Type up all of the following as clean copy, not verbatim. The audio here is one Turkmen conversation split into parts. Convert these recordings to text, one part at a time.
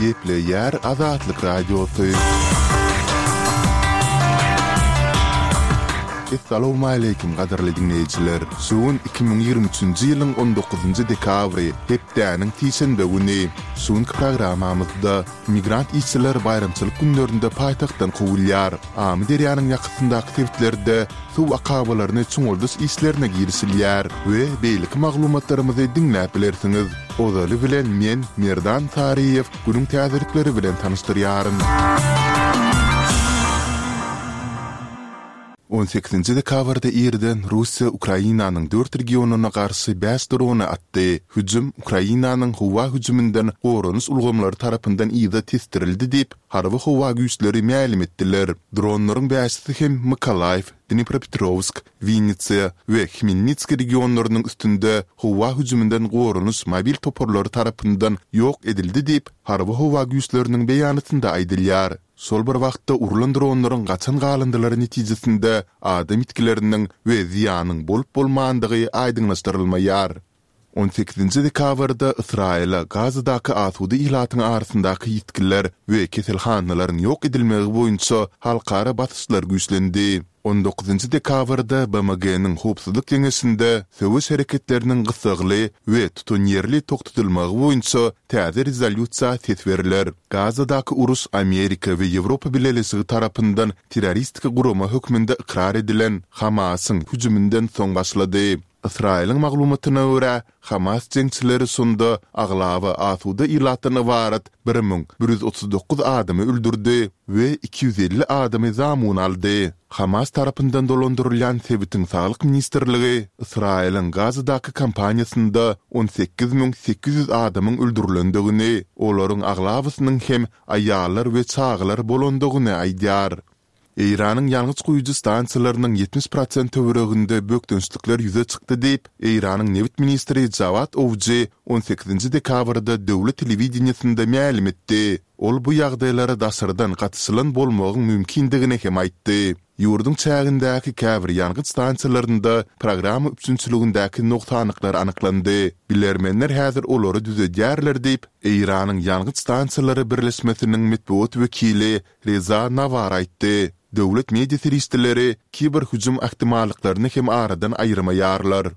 Gepleyer Azatlyk Radiosu. Assalamu alaykum gaderli dinleyijiler. Suun 2023-nji ýylyň 19-njy dekabry hepdäniň tiýşenbe güni suun programmamyzda migrant işçiler bayramçylyk günlerinde paýtagtdan gowulýar. Amy derýanyň ýakynda aktivitetlerde suw akabalaryny çuňuldys işlerine girişilýär we beýlik maglumatlarymyzy dinläp bilersiňiz. Ozaly bilen men Merdan Tariýew günüň täzelikleri bilen tanystyryaryn. 18-nji dekabrda ýerden Russiýa Ukrainanyň 4 regionuna garşy 5 drony atdy. Hüjüm Ukrainanyň howa hüjümünden gorunus ulgamlary tarapyndan ýa-da testirildi diýip harby howa güýçleri ma'lum etdiler. Dronlaryň bäşisi hem Mykolaiv, Dnipropetrovsk, Vinnytsia we Khmelnytski regionlarynyň üstünde howa hüjümünden gorunus mobil toporlary tarapyndan ýok edildi diýip harby howa güýçleriniň beýanatynda aýdylýar. Sol bir wagtda urulan dronlaryň gaçan galyndyları netijesinde adam itkileriniň we ziýanyň bolup bolmandygy aýdynlaşdyrylmaýar. 18-nji dekabrda Israila Gazadaky asudy ilatyň arasyndaky ýetkiler we keselhanalaryň ýok edilmegi boýunça halkara batyşlar güýçlendi. 19-njy dekabrda BMG-niň howpsuzlyk keňeşinde söwüş hereketleriniň gysagly we tutunýerli toktatylmagy boýunça täze rezolyutsiýa tetberler. Gazadaky urus Amerika we Ýewropa bilelisigi tarapyndan terroristik gurama hökmünde ikrar edilen Hamasyň hüjümünden soň başlady. Israiliň maglumatyna görä, Hamas jeňçileri sonda aglawa asuda ilatyna barat 1139 adamy öldürdi we 250 adamy zamun aldy. Hamas tarapyndan dolandyrylýan Sebitin Saglyk Ministrligi Israiliň Gazadaky kampaniýasynda 18800 adamyň öldürilendigini, olaryň aglawasynyň hem aýallar we çaglar bolandygyny aýdýar. Eýranyň ýalňyç guýucu stansiýalarynyň 70% töwereginde bökdünçlikler ýüze çykdy diýip Eýranyň newit ministri Jawad Owji 18-nji dekabrda döwlet telewizionyasynda ma'lum etdi. Ol bu ýagdaýlara dasyrdan gatysylan bolmagyň mümkindigini hem aýtdy. Ýurduň çägindäki käbir ýalňyç stansiýalarynda programma üçinçiligindäki noktanyklar anyklandy. Bilermenler häzir olary düzedýärler diýip Eýranyň ýalňyç stansiýalary birleşmesiniň medeniýet wekili Reza Navar aýtdy. Döwlet media teristleri kiber hüjüm ähtimallyklaryny hem aradan aýyrmaýarlar.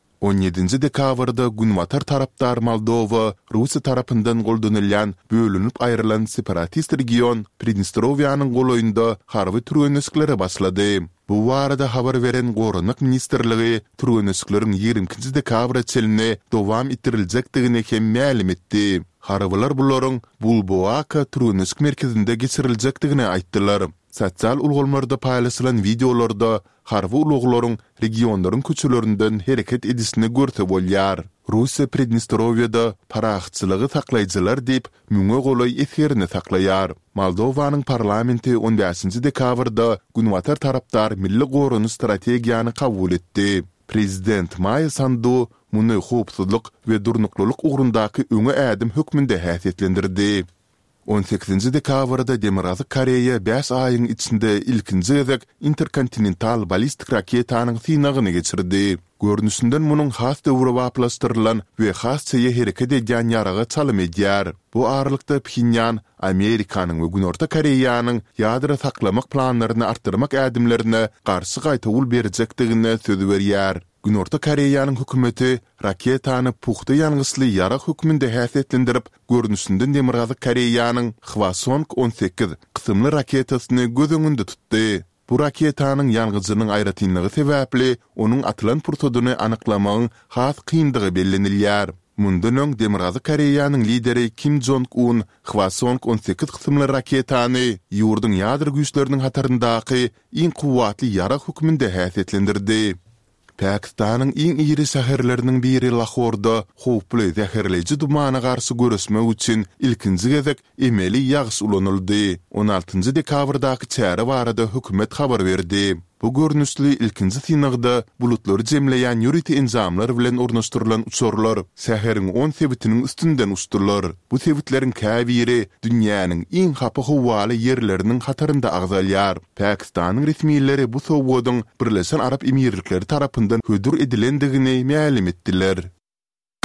17-nji dekabrda Günwatar tarapdar Moldova Russiýa tarapyndan goldanylýan bölünip aýrylan separatist region Pridnestrovýanyň golaýynda harby türgenişliklere başlady. Bu barada habar beren Gorunluk Ministrligi türgenişlikleriň 20-nji dekabra çeline dowam ettiriljekdigini hem ma'lum etdi. Harbylar bularyň Bulboaka türgenişlik merkezinde geçiriljekdigini aýtdylar. Sosial ulgamlarda paýlaşylan videolarda harby uluglaryň regionlaryň köçelerinden hereket edisini görse bolýar. Russiýa Pridnestrovýada paraxçylygy saklaýjylar diýip müňe golay eserini saklaýar. Moldowanyň parlamenti 15-nji dekabrda Günwatar tarapdar milli gorunus strategiýany kabul etdi. Prezident Maya Sandu muny howpsuzlyk we durnuklyk ugrundaky öňe ädim hökmünde häsiýetlendirdi. 18-nji dekabrda Demokratik Koreýa 5 aýyň içinde ilkinji gezek interkontinental ballistik raketanyň synagyny geçirdi. Görnüşinden munyň has döwre waplaşdyrylan we has çeýe hereket edýän ýaraga çalym edýär. Bu aralykda Pxinyan Amerikanyň we Günorta Koreýanyň ýadra saklamak planlaryny artdyrmak ädimlerine garşy gaýta ul berjekdigine söz berýär. Günorta Koreýanyň hökümeti raketany puxta ýalňysly ýara hökmünde häsiýetlendirip, görnüşinden Demokratik Koreýanyň Hwasong-18 kysymly raketasyny göz öňünde tutdy. Bu raketanyň ýalňyzynyň aýratynlygy sebäpli onuň atylan purtodyny anyklamagyň has kyndygy bellenilýär. Mundan öň Demokratik Koreýanyň lideri Kim Jong-un Hwasong-18 kysymly raketany ýurduň ýadra güýçleriniň hataryndaky iň kuwatly ýara hökmünde häsiýetlendirdi. Pakistanyň iň iri şäherleriniň biri Lahorda howply zäherleýiji dumana garşy görüşmek üçin ilkinji gezek emeli ýagyş ulanyldy. 16-njy dekabrdaky çäre barada hökümet habar berdi. Bu görnüşli ilkinji synagda bulutlary jemleýän ýüriti enzamlar bilen ornaşdyrylan uçurlar şäheriň 10 sebitiniň üstünden uçdylar. Bu sebitleriň käbiri dünýäniň iň hapa howaly ýerleriniň hatarynda agzalýar. Pakistanyň resmiýetleri bu sowgadyň Birleşen Arap Emirlikleri tarapyndan hödür edilendigini ma'lum etdiler.